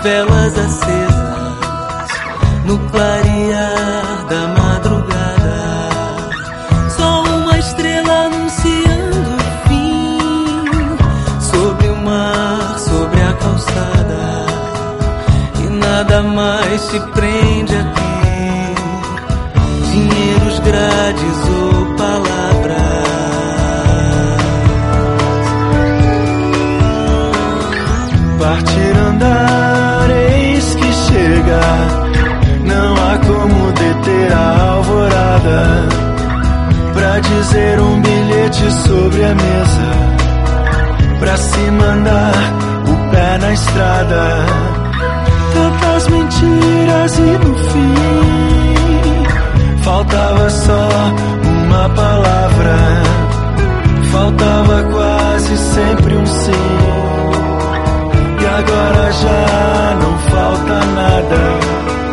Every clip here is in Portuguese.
velas acesas no clarear da madrugada. Só uma estrela anunciando o fim, sobre o mar, sobre a calçada. E nada mais te prende aqui, dinheiros, grades ou palavras. Partir, andar, eis que chega. Não há como deter a alvorada, pra dizer um bilhete sobre a mesa, pra se mandar o pé na estrada. Tantas mentiras e no fim faltava só uma palavra. Faltava quase sempre um sim. E agora já não falta nada.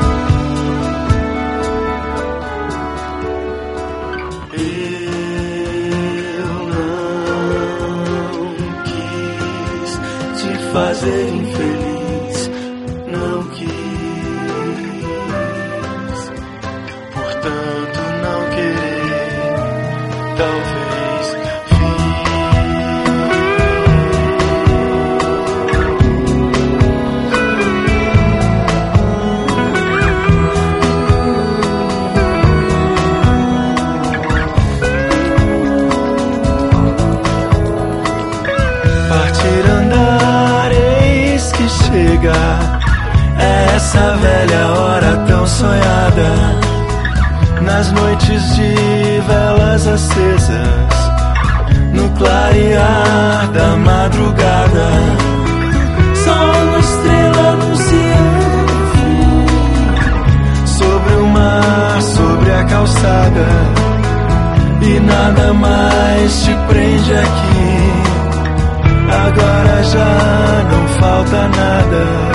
Eu não quis te fazer infeliz, não quis. Portanto, não querer, talvez é essa velha hora tão sonhada, nas noites de velas acesas, no clarear da madrugada. Só uma estrela anunciando o fim, sobre o mar, sobre a calçada. E nada mais te prende aqui, agora já não falta nada.